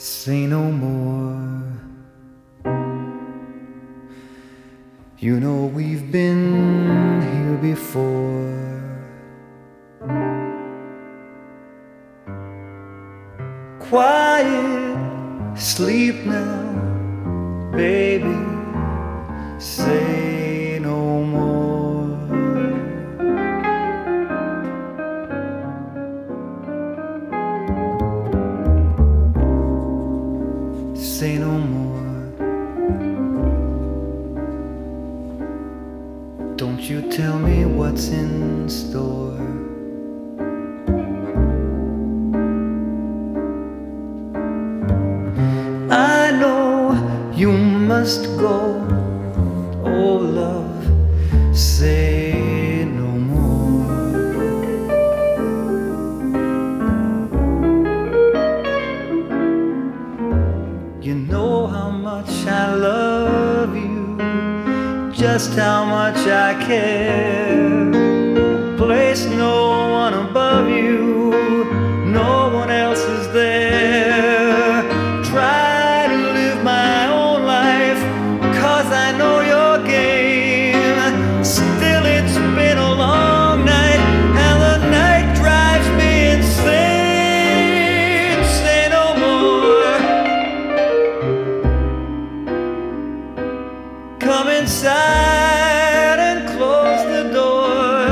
Say no more. You know we've been here before. Quiet, sleep now, baby. Say no more. Say no more. Don't you tell me what's in store. I know you must go. Oh love, say no more. You know how much I love you, just how much I care. Place no one above you, no one else is there. Try to live my own life, 'cause I know your game. Still it's been a long night, and the night drives me insane. Say no more. Come inside and close the door.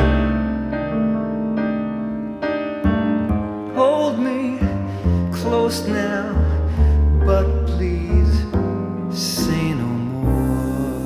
Hold me close now, but please say no more.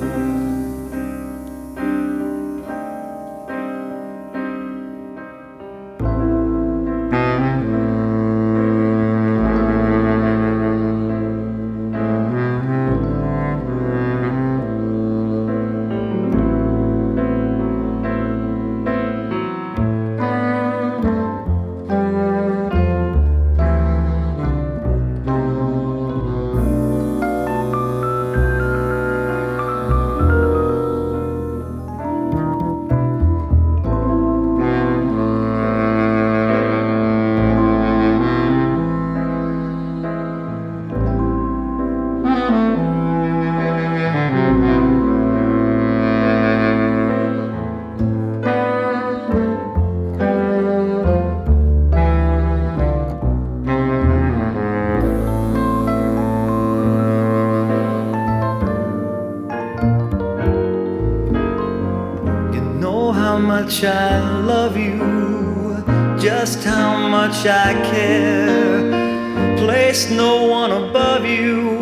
How much I love you, just how much I care. Place no one above you,